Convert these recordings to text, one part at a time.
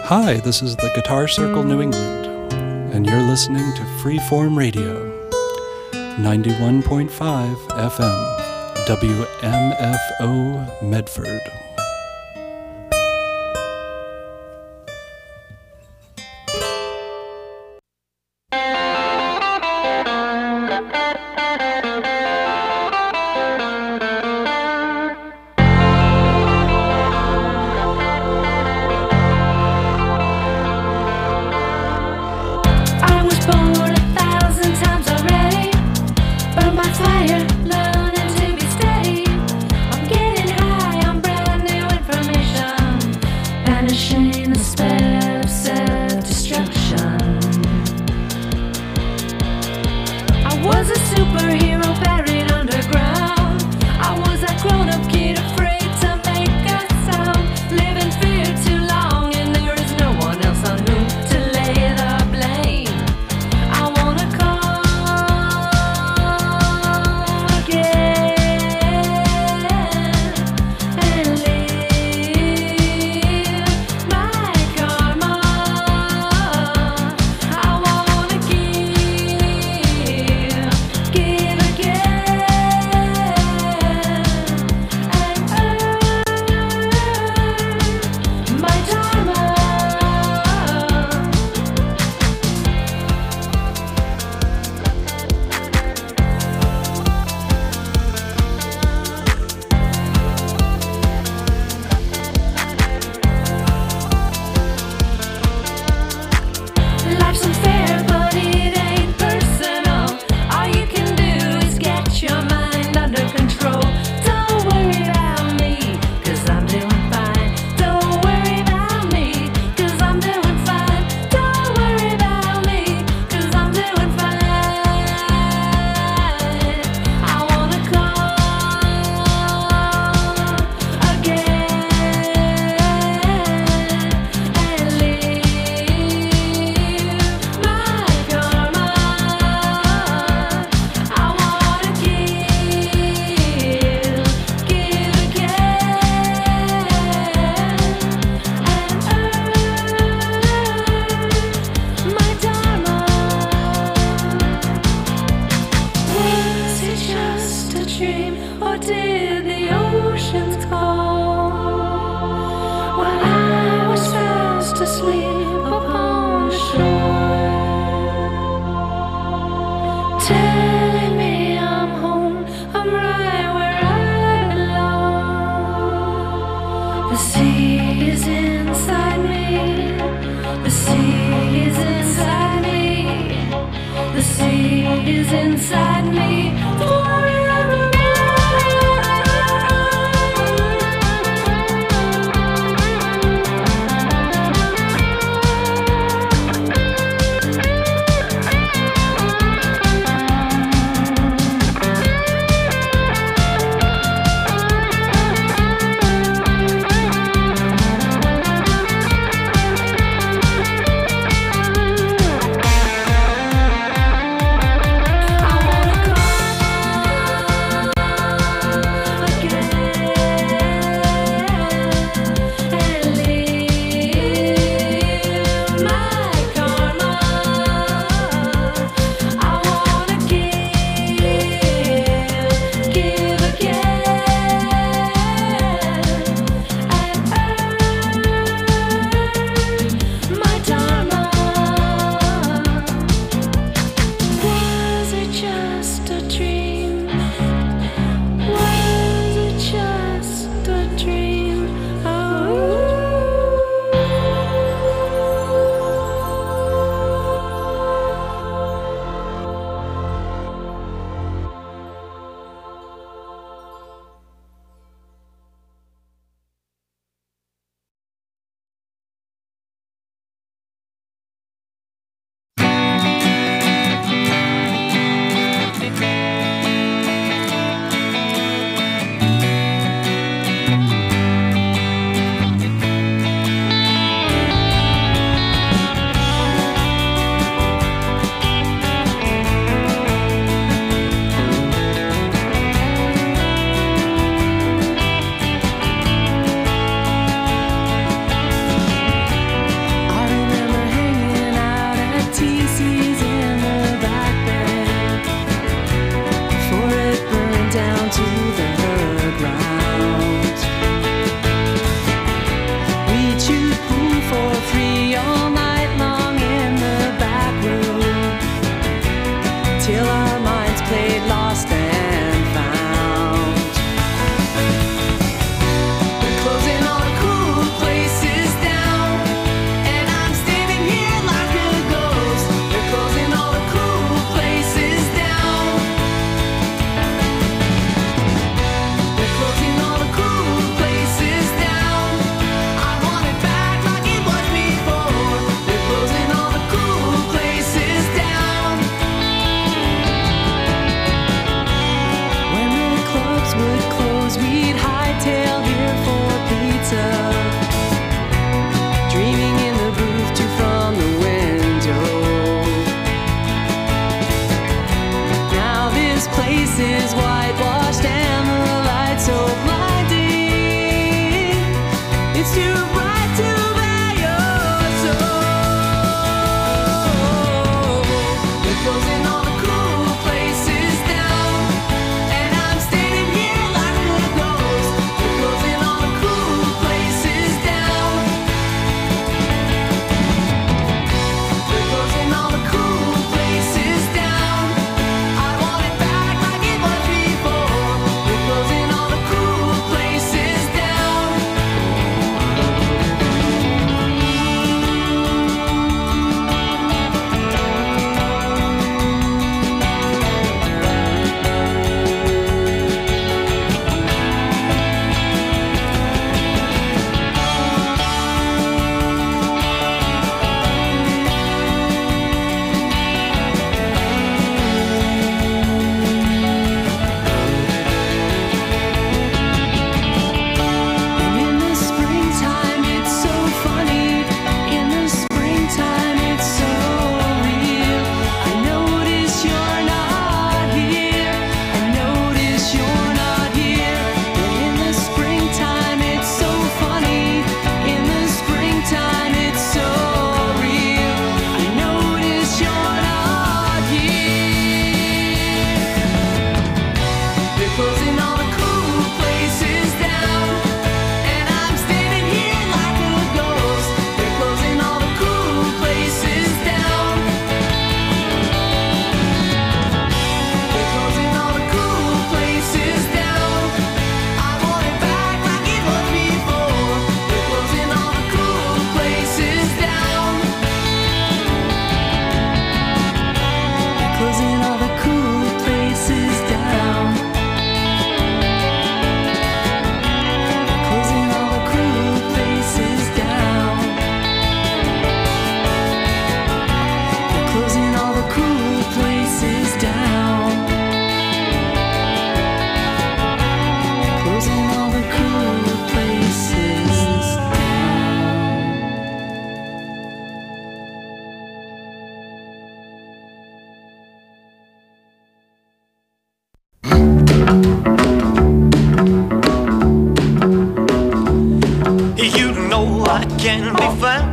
Hi, this is the Guitar Circle New England, and you're listening to Freeform Radio, 91.5 FM, WMFO Medford. My karma.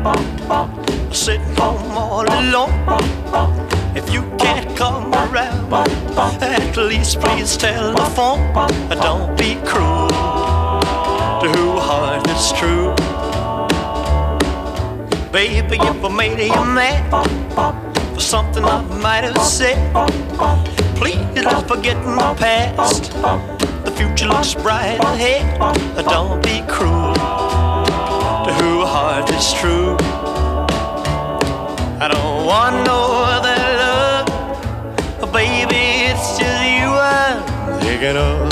sitting home all alone. If you can't come around, at least please telephone. Don't be cruel to who heart is true. Baby, if I made you mad for something I might have said, please let's forget my past. The future looks bright ahead. Don't be cruel to who heart is true. I don't want no other love, baby, it's just you I'm thinking of.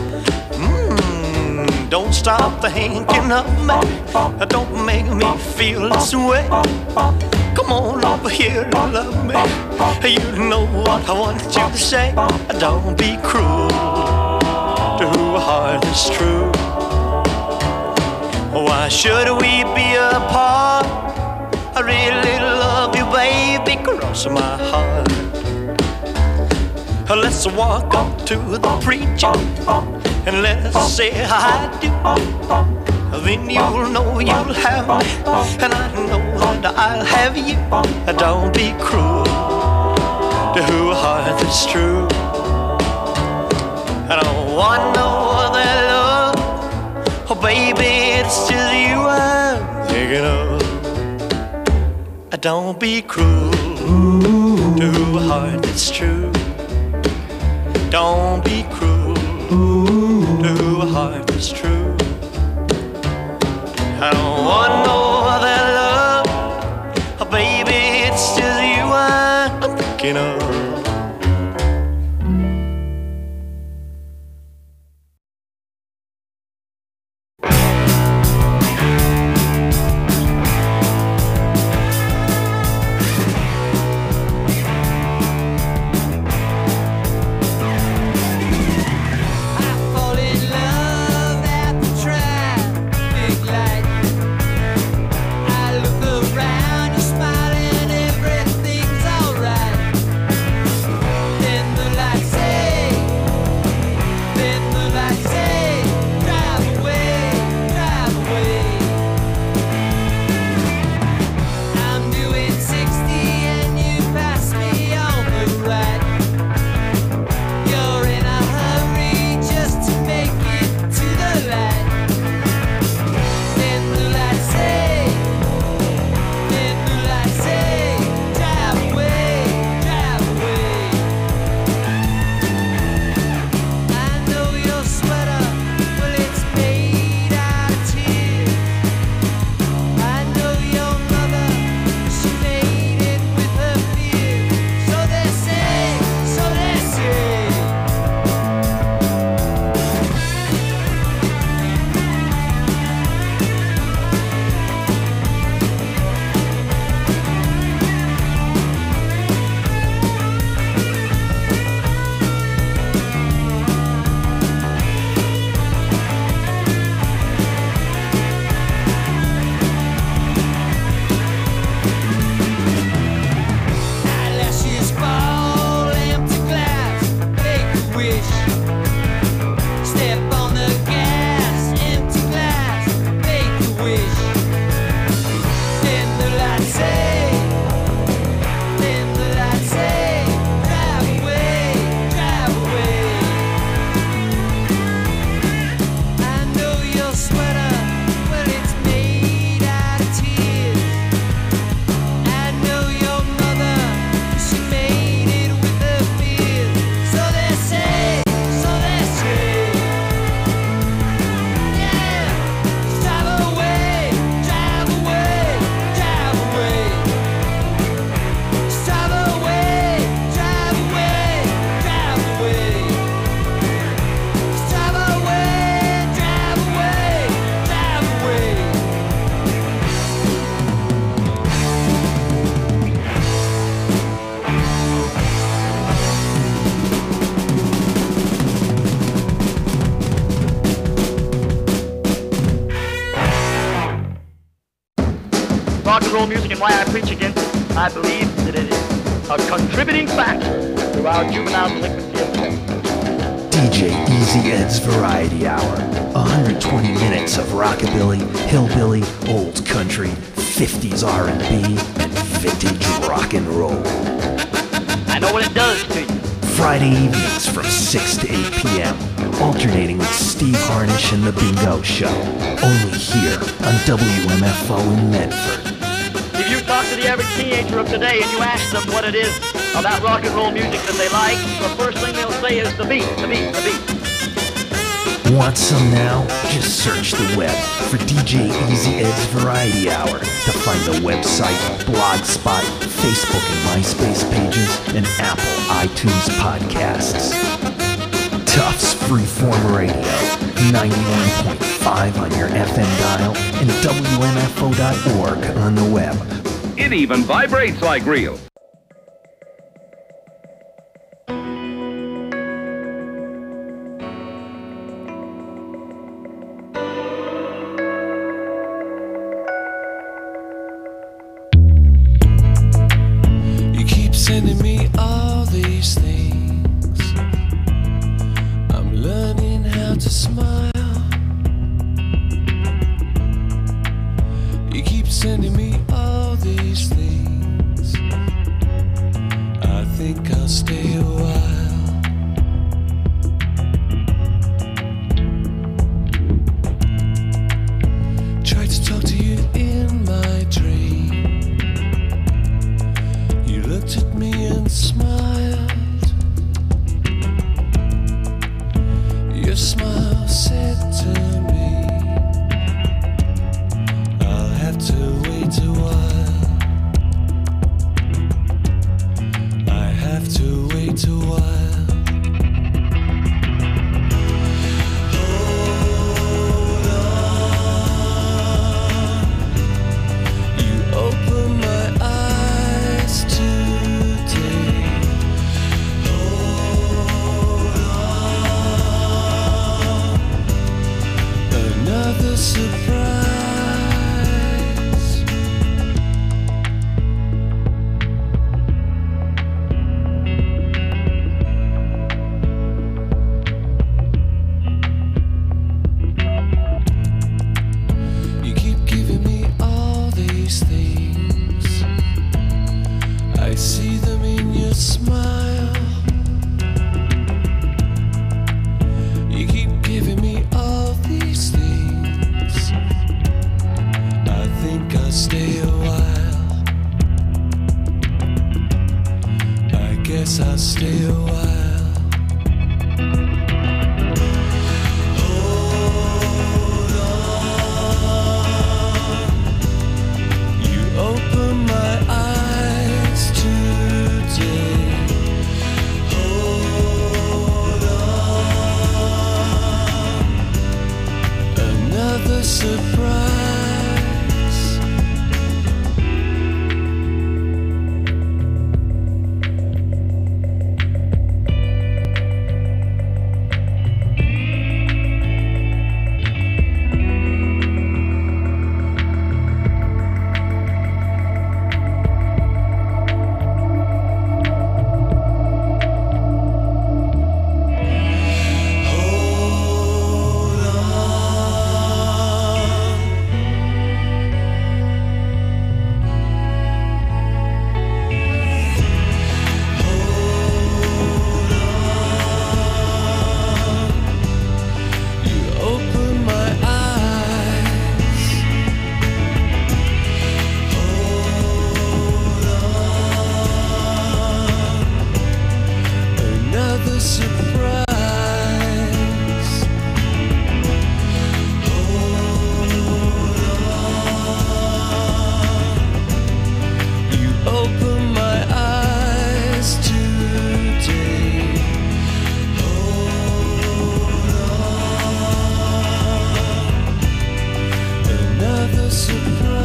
Don't stop thinking of me, don't make me feel this way. Come on over here and love me, you know what I want you to say. Don't be cruel to who heart is true. Why should we be apart? I really love you, baby, cross my heart. Let's walk up to the preacher and let's say I do. Then you'll know you'll have me, and I know that I'll have you. Don't be cruel to who heart is true. I don't want no other love, oh baby, it's just you I'm thinking of. Don't be cruel to who heart is true. Don't be cruel to who heart is true. I don't want no other love, oh baby, it's just you I'm thinking of. rock and roll music and why I preach against it, I believe that it is a contributing factor to our juvenile delinquency of DJ Easy Ed's Variety Hour. 120 minutes of rockabilly, hillbilly, old country, 50s R&B, and vintage rock and roll. I know what it does to you. Friday evenings from 6 to 8 p.m. Alternating with Steve Harnish and The Bingo Show. Only here on WMFO in Medford. If you talk to the average teenager of today and you ask them what it is about rock and roll music that they like, the first thing they'll say is the beat, the beat, the beat. Want some now? Just search the web for DJ Easy Ed's Variety Hour to find the website, Blogspot, Facebook and MySpace pages, and Apple iTunes podcasts. Tufts Freeform Radio, 91.5 on your FM dial, and WMFO.org on the web. It even vibrates like real. Sending me all these things. I'm learning how to smile. You keep sending me all these things. I think I'll stay a while. Tried to talk to you in my dream. You looked at me and smiled. Your smile said to me, I'll have to wait a while. I have to wait a while. Hold on. You open my eyes today. Hold on. Another surprise. You keep giving me all these things. I see them in your smile. You keep giving me all these things. I think I'll stay a while. I guess I'll stay a while. Hold on. You open my eyes today. Hold on. Another surprise. Hold on. Hold on. You open my eyes. Hold on. Another surprise. Hold on. You open my eyes today. Hold on. Another surprise.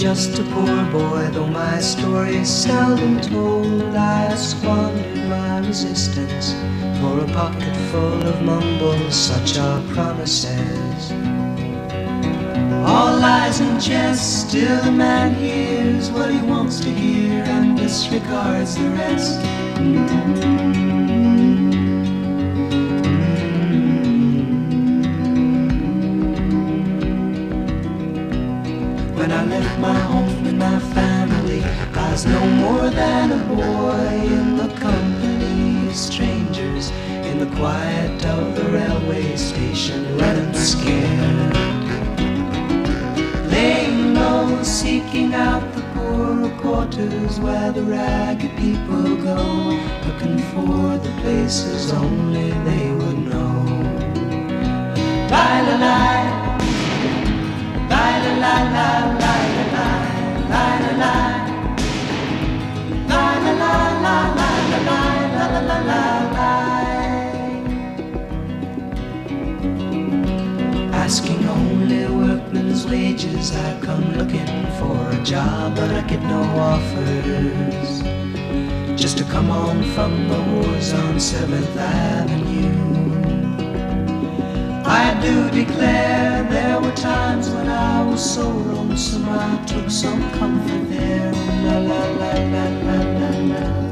just a poor boy, though my story is seldom told. I squandered my resistance for a pocket full of mumbles, such are promises. All lies and jest, still a man hears what he wants to hear and disregards the rest. When I left my home and my family, I was no more than a boy in the company of strangers, in the quiet of the railway station, running scared, laying low, seeking out the poorer quarters where the ragged people go, looking for the places only they would know. Lie-la-lie, asking only workmen's wages, I come looking for a job, but I get no offers. Just to come on from the wars on 7th Avenue. I do declare there were times when I was so lonesome I took some comfort there. La la la la la la la.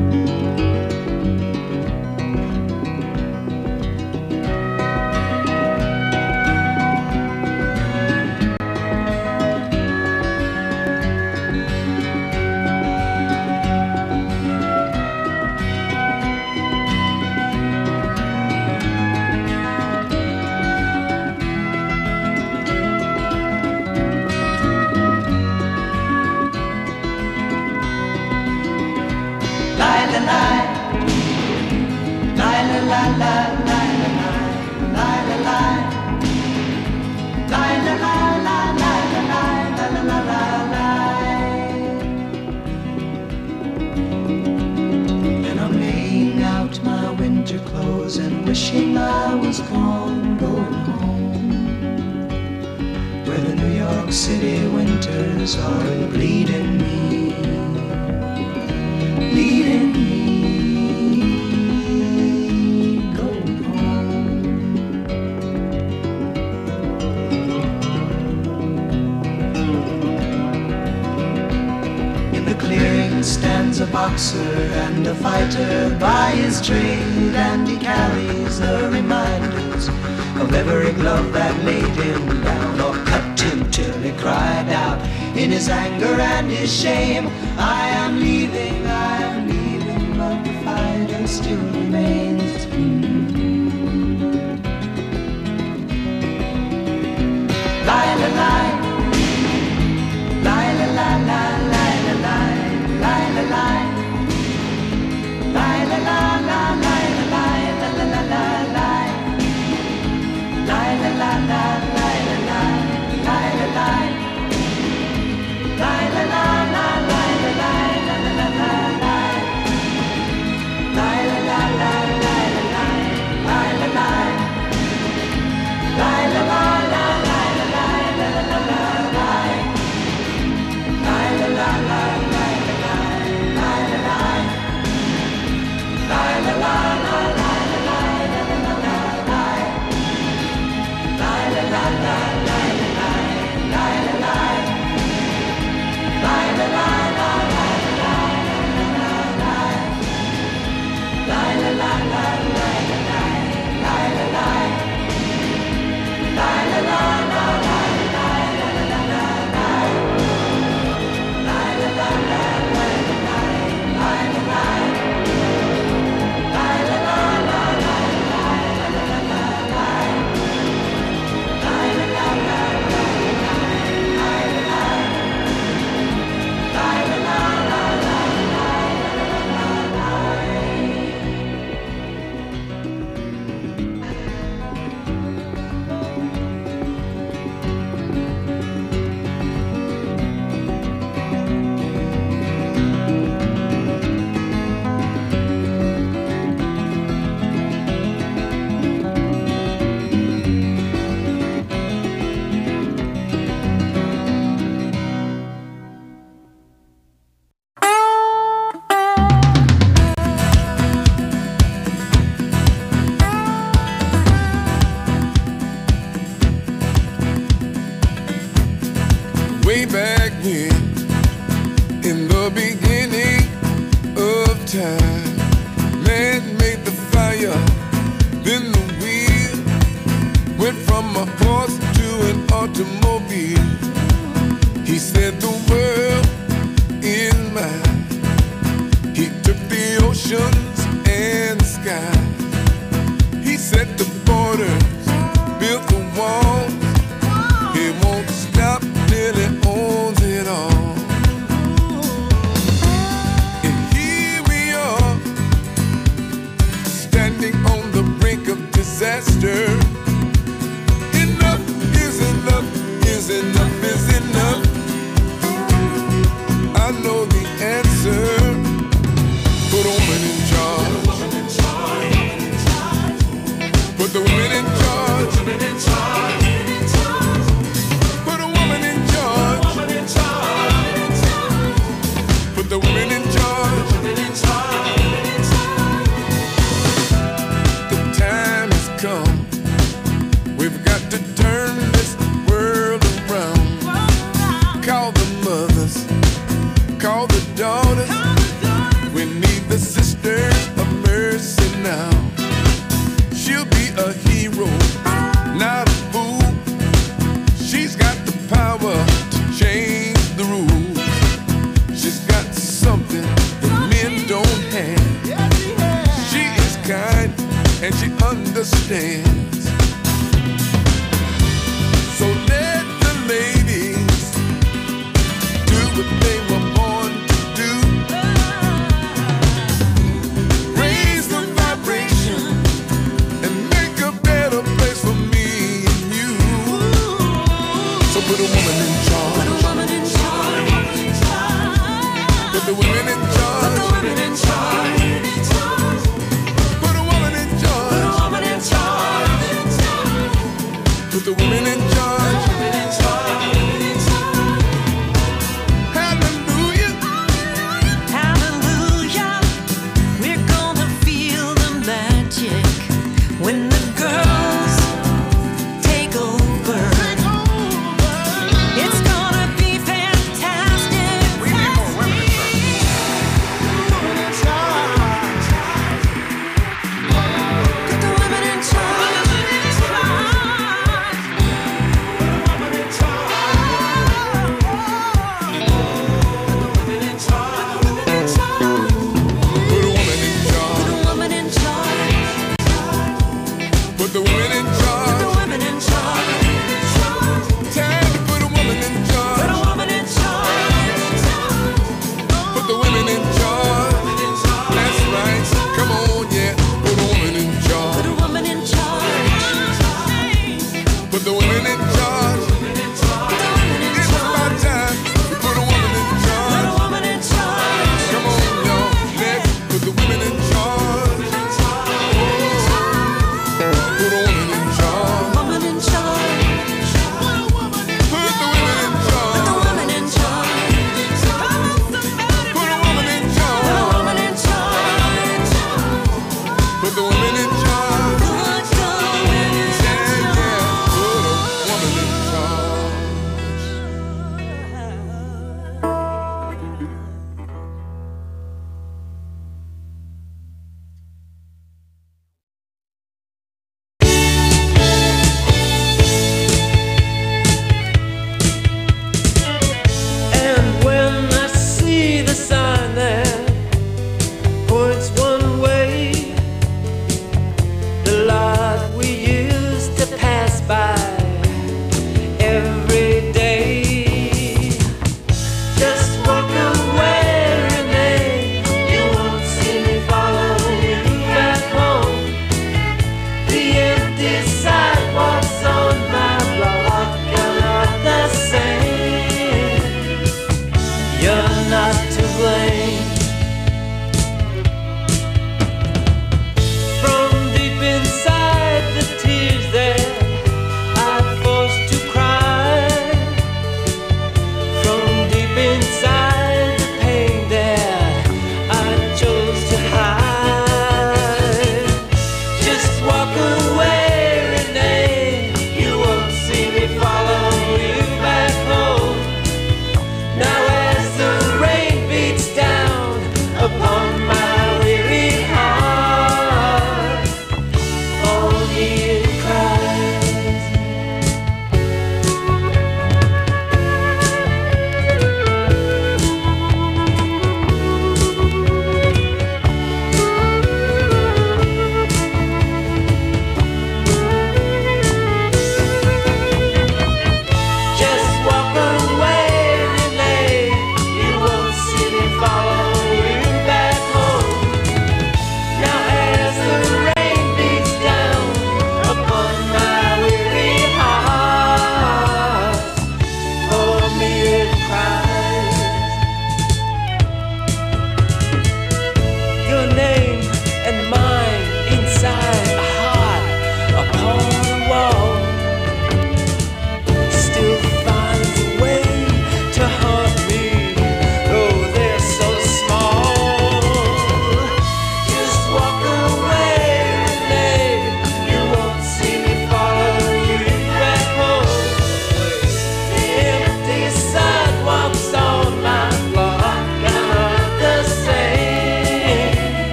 And I'm laying out my winter clothes and wishing I was gone, going home, where the New York City winters are bleeding me, bleeding me. Stands a boxer and a fighter by his trade, and he carries the reminders of every glove that laid him down or cut him till he cried out in his anger and his shame, I am leaving, but the fighter still remains. Lie, la, lie, lie, la, la, la, lie, la, lie. Lie, la, lie. Lie, la, la, la, lie, la, lie, la, la, la, la, lie. Lie, la, la, la, lie, la, lie, lie, la, lie. Lie, la, la, la, lie, la, lie, la, la, la, la, lie. Lie, la, la, la, lie, la, lie. here in the beginning of time. Man made the fire, then the wheel went from a horse to an automobile. He said the world in mind. He took the oceans and the sky. He set the borders, built the walls. He won't stop till he owns it all. And here we are, standing on the brink of disaster. Enough is enough, is enough, is enough. I know the answer. Put a woman in charge. Put the women in charge. Put a woman in charge. Put the women in charge. The time has come. We've got to turn this world around. Call the mothers. Call the daughters. We need the sisters of mercy now. She'll be a hero, not a fool. She's got the power to change the rules. She's got something that men don't have. She is kind and she understands. So let the ladies do what they were born to do. Raise the vibration and make a better place for me and you. So put a woman in charge. Put a woman in charge. Put the women in charge. Put the women in charge. Put a woman in charge. Put a woman in charge. Put the women in charge. Hallelujah. Hallelujah, we're gonna feel the magic when the girls take over. It's gonna be fantastic. We need more women in charge. Put the women in charge.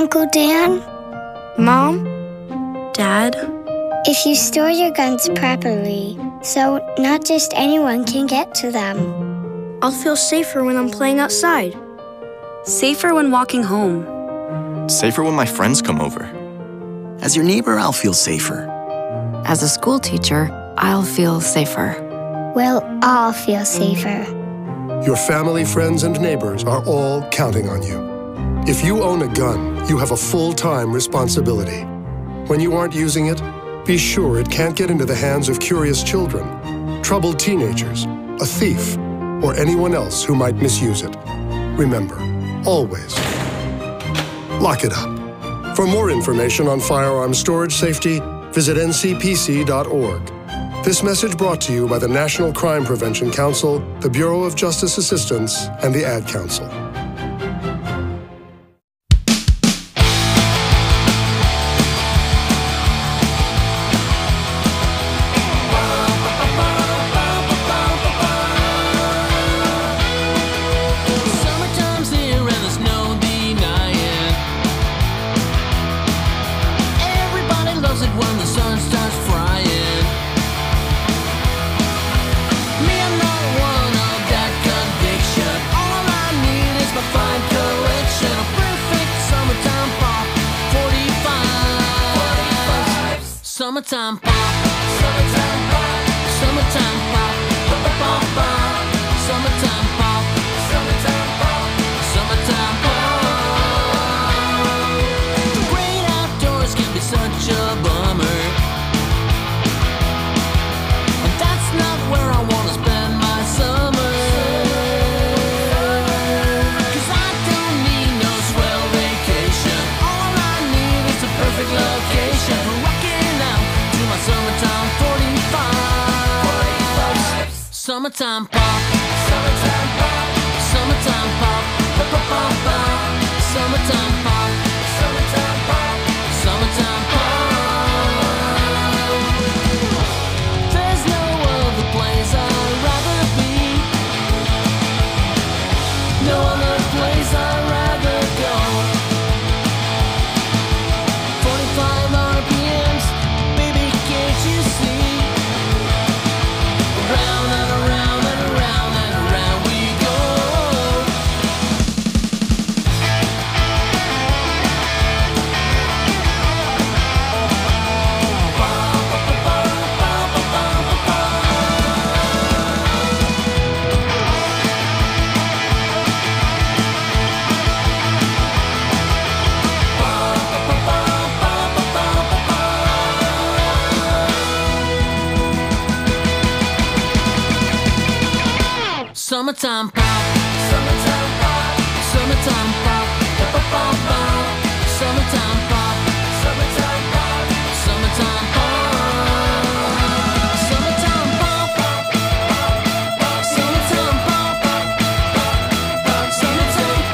Uncle Dan? Mom? Dad? If you store your guns properly, so not just anyone can get to them. I'll feel safer when I'm playing outside. Safer when walking home. Safer when my friends come over. As your neighbor, I'll feel safer. As a school teacher, I'll feel safer. We'll all feel safer. Your family, friends, and neighbors are all counting on you. If you own a gun, you have a full-time responsibility. When you aren't using it, be sure it can't get into the hands of curious children, troubled teenagers, a thief, or anyone else who might misuse it. Remember, always, lock it up. For more information on firearm storage safety, visit ncpc.org. This message brought to you by the National Crime Prevention Council, the Bureau of Justice Assistance, and the Ad Council. Summertime pop, summertime pop, summertime pop, pop, pop, pop, summertime pop, summertime pop, summertime pop. The great outdoors can be such a bummer, and that's not where I want to spend my summer. 'Cause I don't need no swell vacation. All I need is a perfect location for rocking out to my summertime 45. Summertime pop, summertime pop, summertime pop, pop, pop, pop, pop. Summertime pop, summertime pop, summertime pop. There's no other place I'd rather be, no other place I'd rather go. 45 RPMs, baby, can't you see? Round and around and around and around we go. Summertime pop, summertime pop, summertime pop, pop, pop, pop, pop. Summertime pop, summertime pop, summertime pop. Summertime pop, summertime pop, summertime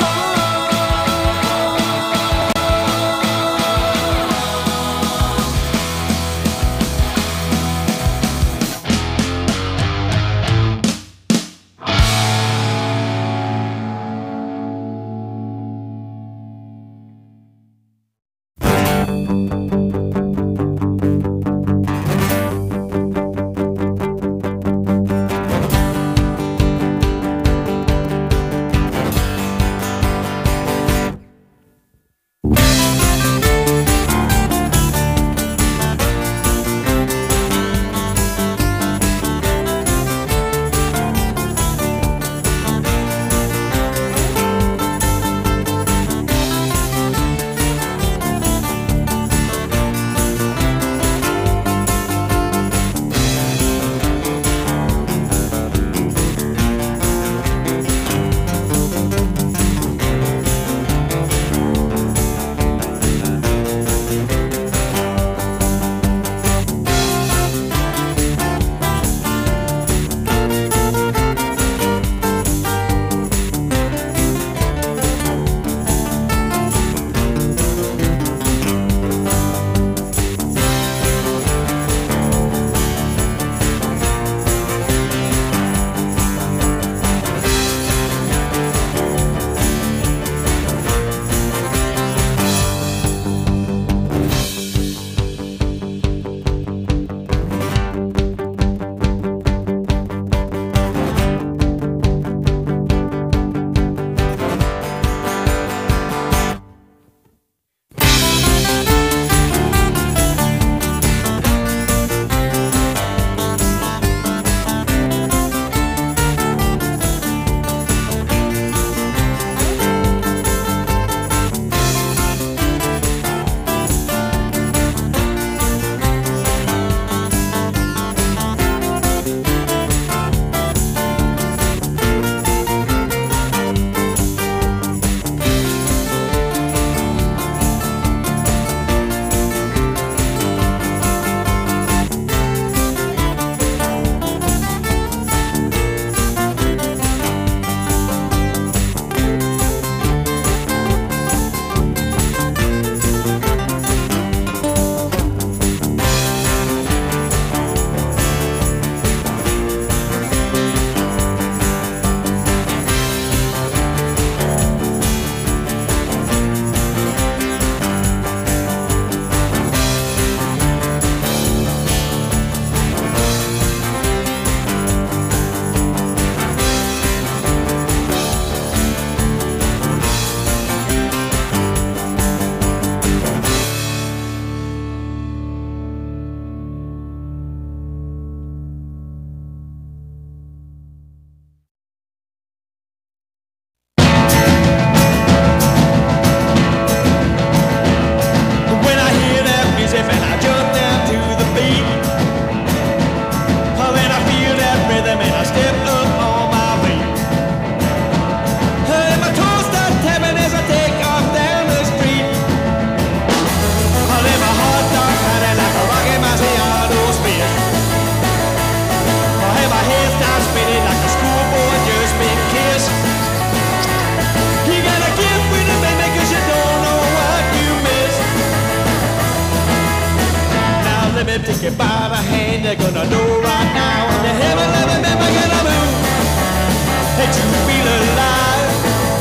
you by the hand, you're gonna know right now. If you haven't ever been making a move that you feel alive.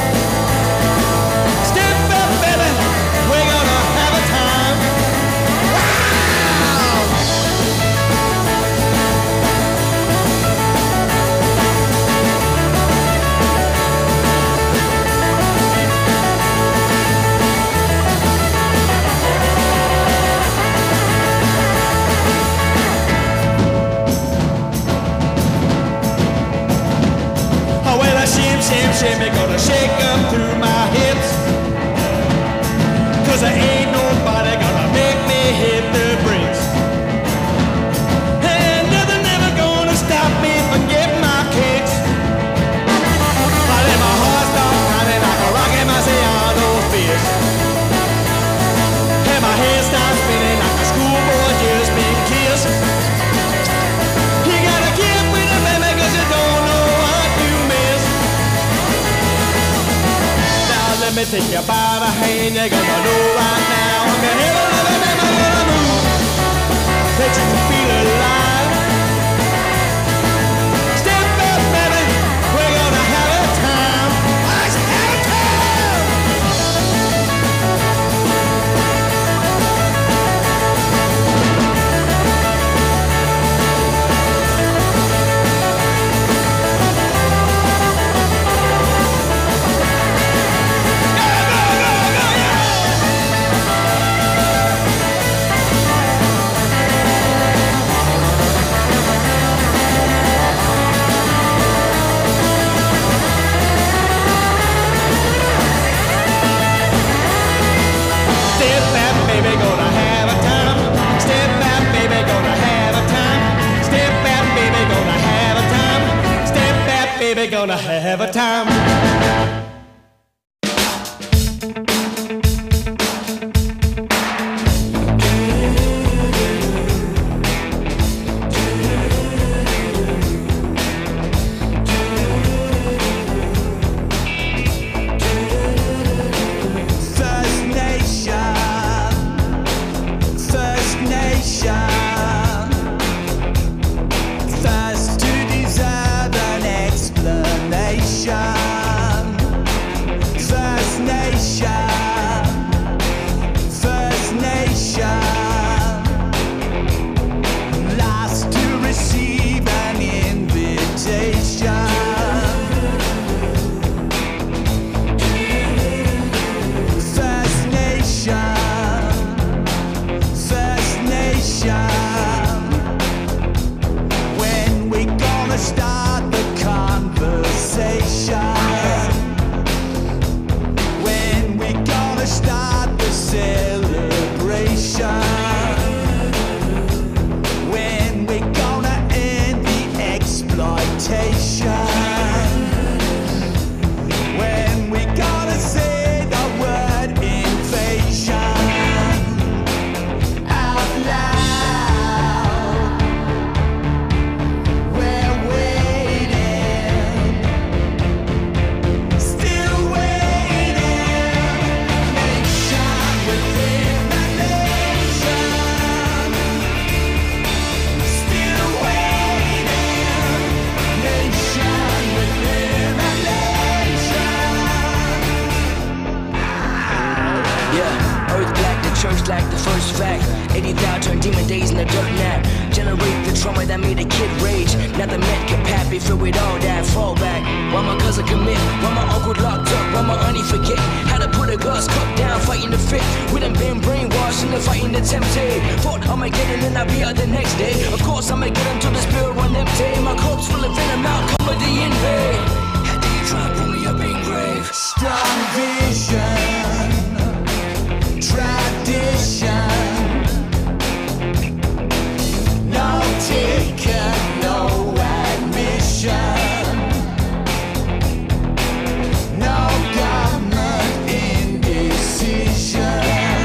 Step up, baby, we're gonna have a time. Shimmy, gonna shake up through my hips, 'cause there ain't nobody gonna make me hit the bricks. And nothing ever gonna stop me from getting my kicks. I let my heart start pounding like a rocket Marciano fist, and my head starts spinning like a schoolboy just been kissed. You gotta keep with it, baby, 'cause you don't know what you miss. Let me take you by the hand, you're gonna know right now. I'm gonna have a little bit of a move that you can feel alive. Step up, baby, we're gonna have a time. Let's have a time. Gonna have a time.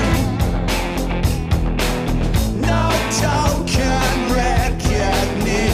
Token recognition.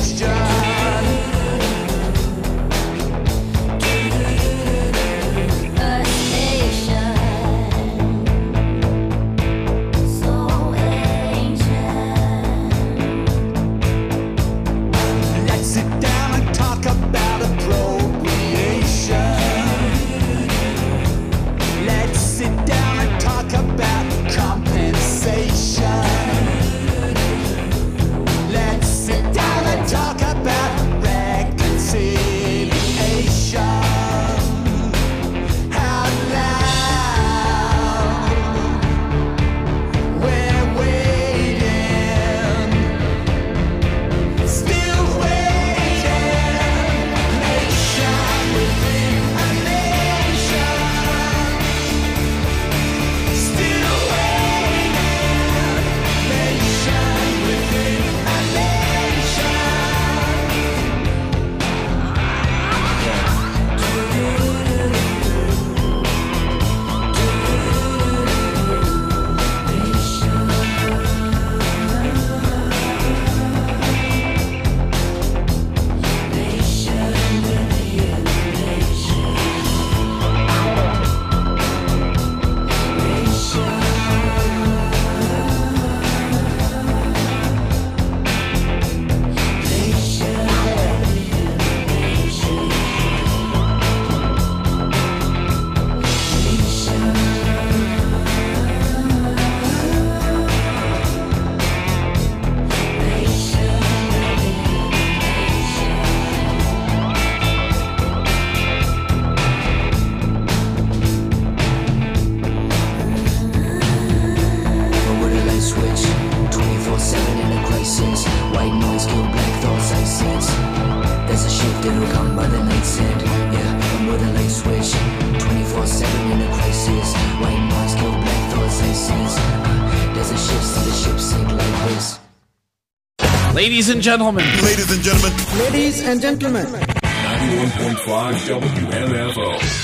Ladies and gentlemen. Ladies and gentlemen. Ladies and gentlemen. 91.5 WMFO.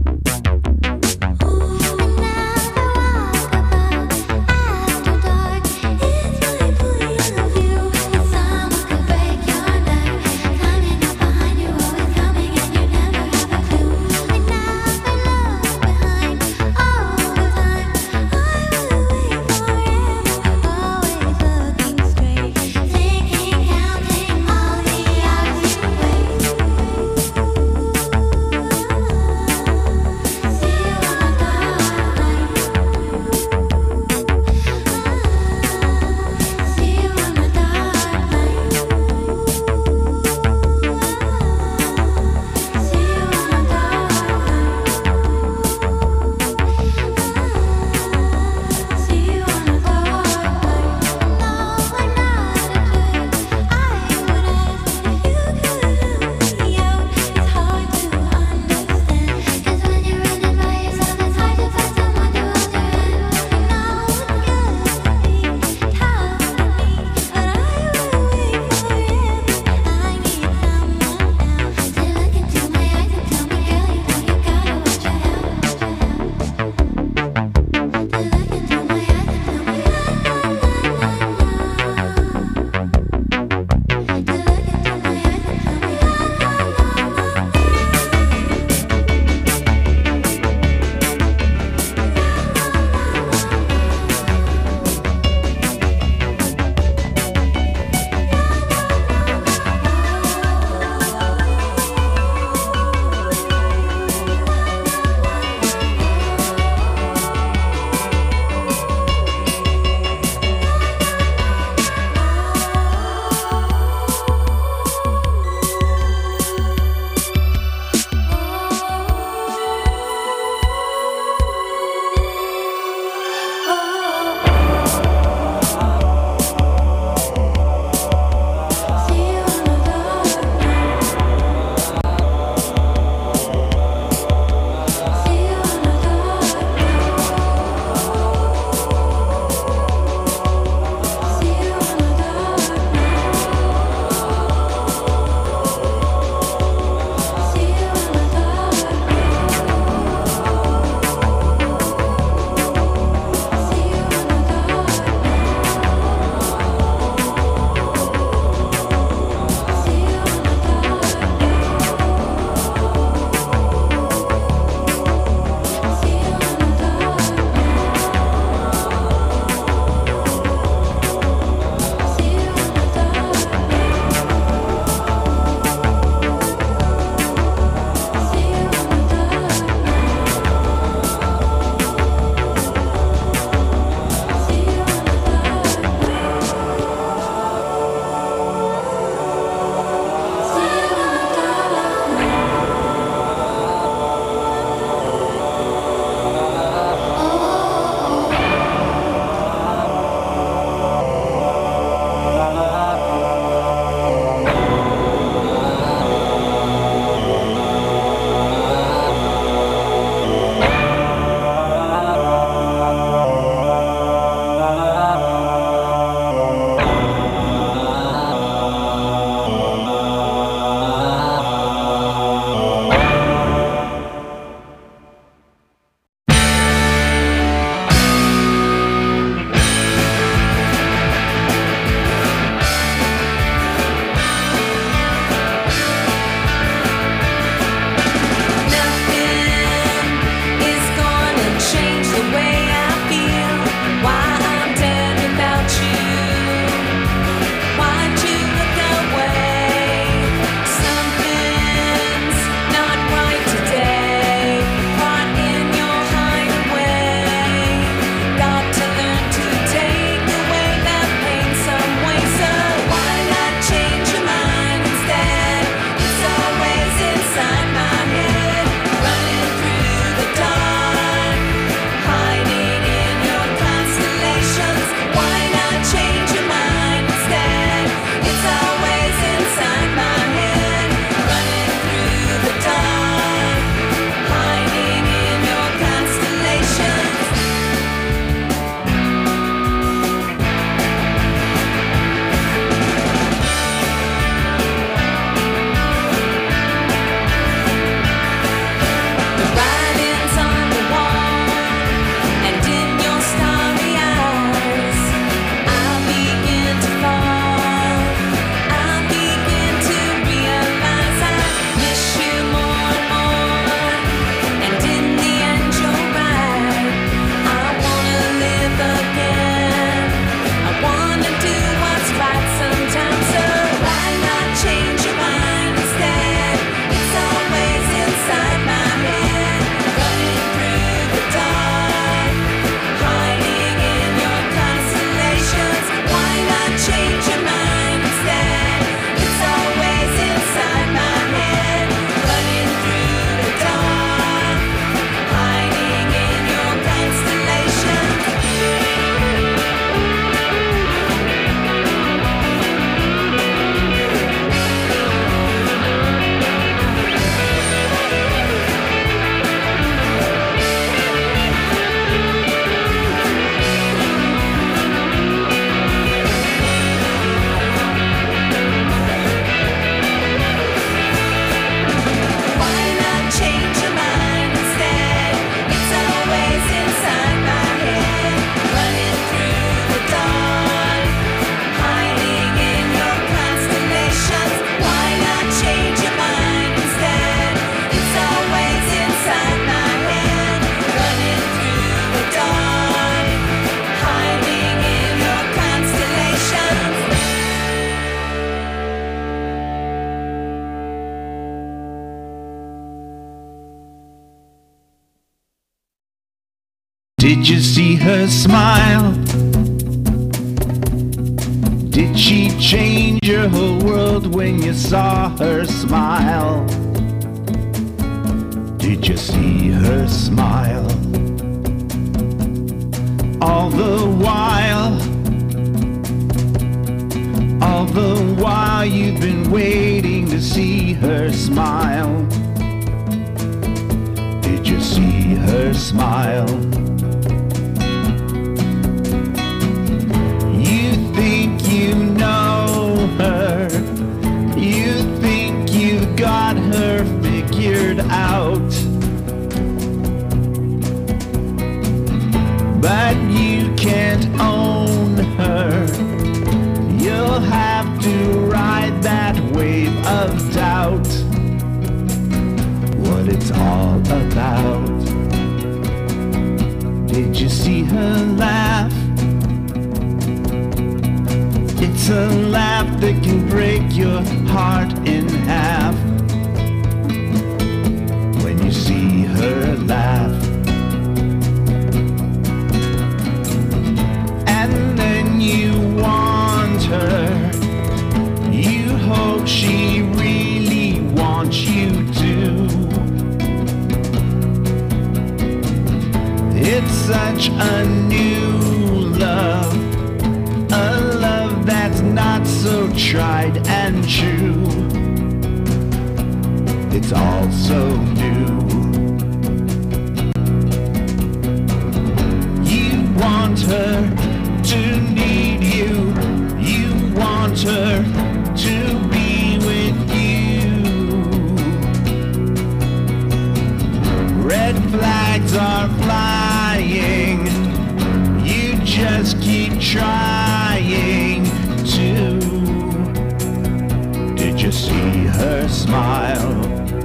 Dark Did you see her smile? Did she change your whole world when you saw her smile? Did you see her smile? All the while you've been waiting to see her smile. Did you see her smile? You think you know her, you think you've got her figured out, but you can't own her. You'll have to ride that wave of doubt, what it's all about. Did you see her laugh? It's a laugh that can break your heart in half. When you see her laugh, and then you want her, you hope she really wants you to. It's such a new love, a love that's not so tried and true. It's all so new. You want her to need you, you want her to be with you. Red flags are flying, you just keep trying to. Did you see her smile?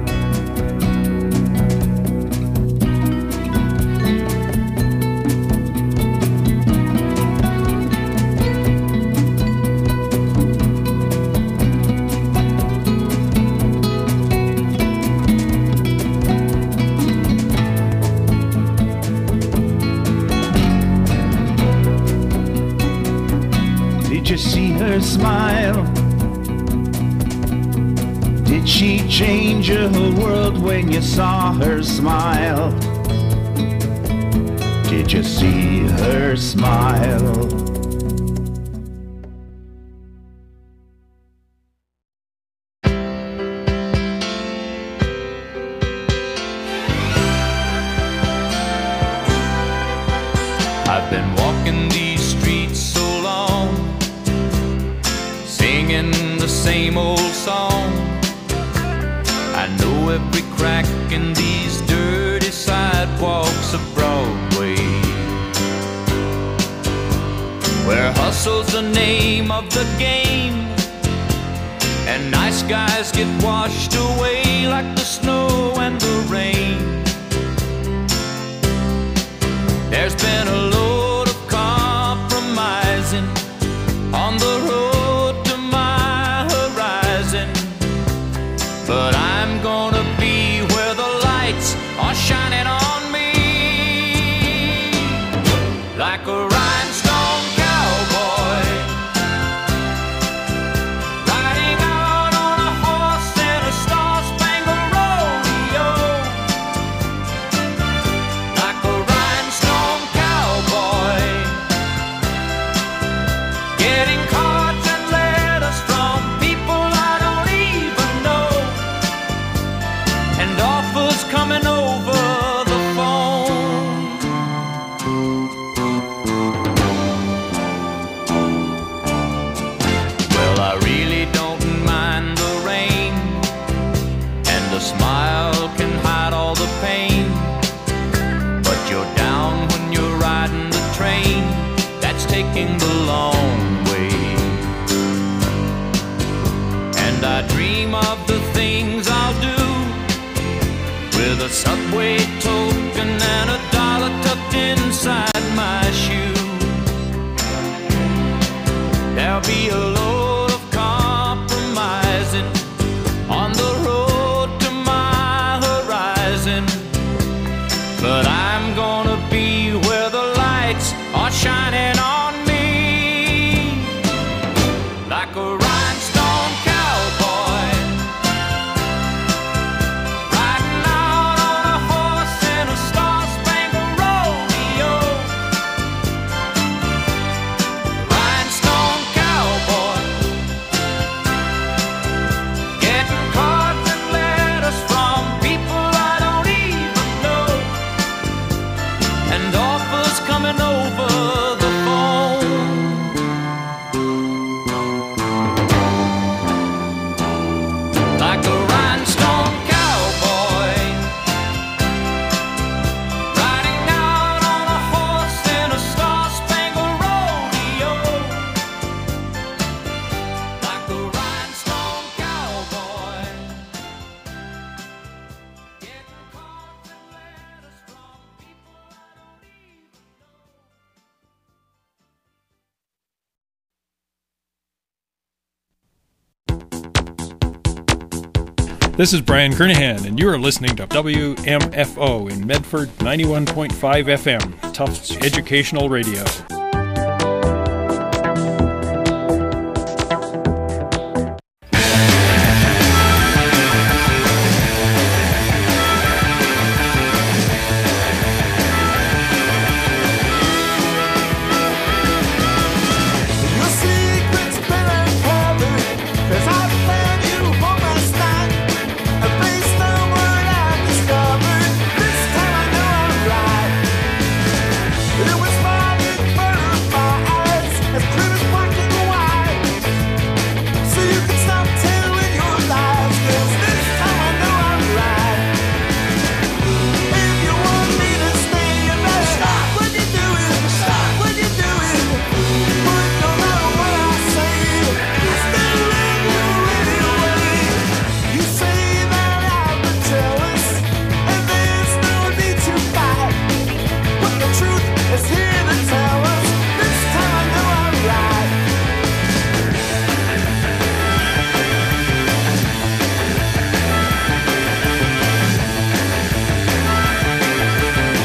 Did you see her smile? Did she change your whole world when you saw her smile? Did you see her smile? I've been walking these streets so long, singing the same old song. I know every crack in these dirty sidewalks of Broadway, where hustle's the name of the game, and nice guys get washed away like the snow and the rain. There's been a load of compromising on the road to my horizon, but I'm gonna be where the lights are shining on me, like a rhinestone cowboy, riding out on a horse in a star-spangled rodeo, like a rhinestone cowboy, getting cards and letters from people I don't even know, and offers coming over the phone. Well, I really don't mind the rain, and the smile can hide all the pain, but you're down when you're riding the train that's taking the long way. And I dream of the things I'll do with a subway token and a dollar tucked inside my shoe. There'll be a load of compromising on the road to my horizon, but I'm gonna be where the This is Brian Kernahan, and you are listening to WMFO in Medford 91.5 FM, Tufts Educational Radio.